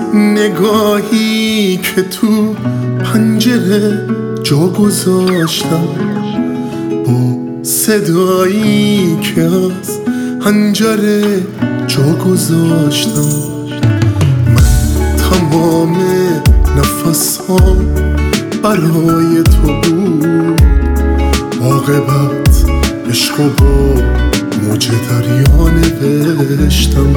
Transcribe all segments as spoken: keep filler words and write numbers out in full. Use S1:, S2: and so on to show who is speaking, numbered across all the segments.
S1: نگاهی که تو پنجره جا گذاشتم، با صدایی که از حنجره جا گذاشتم. من تمام نفس‌ها برای تو بود، عاقبت عشق و با موج دریا نوشتم.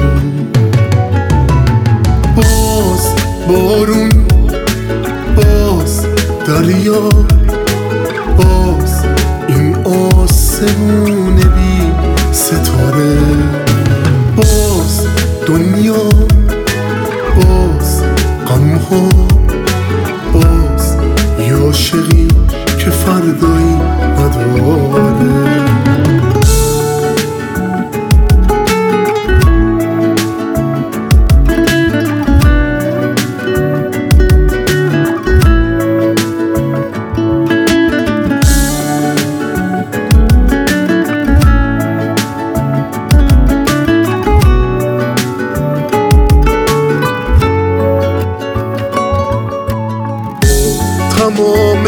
S1: باز بارون، باز دریا، باز این آسمون بی ستاره، باز دنیا، باز غمها، باز یه عاشقی که فردایی نداره. تمام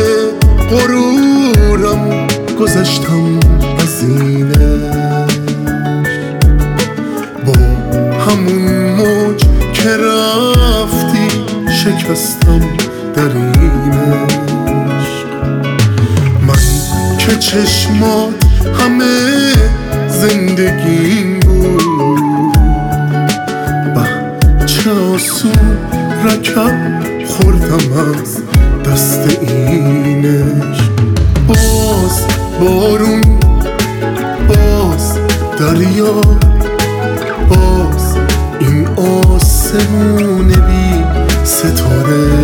S1: غرورم گذشتم از اینش، با همون موج که رفتی شکستم در اینش. من که چشمات همه زندگیم بود، به چه آسون رکب خوردم از دست اینش. باز بارون، باز دریا، باز این آسمون بی ستاره،